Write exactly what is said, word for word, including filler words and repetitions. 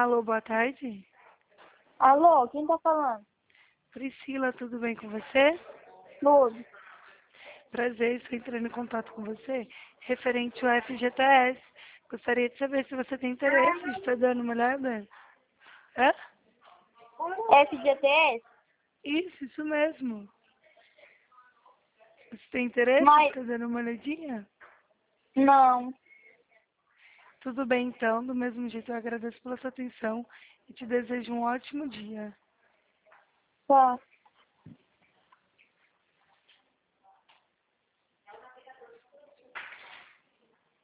Alô, boa tarde. Alô, quem tá falando? Priscila, tudo bem com você? Tudo. Prazer, estou entrando em contato com você referente ao F G T S. Gostaria de saber se você tem interesse, está dando uma olhada? Hã? F G T S? Isso, isso mesmo. Você tem interesse? Mas... Está dando uma olhadinha? Não. Tudo bem, então. Do mesmo jeito, eu agradeço pela sua atenção e te desejo um ótimo dia. Tá.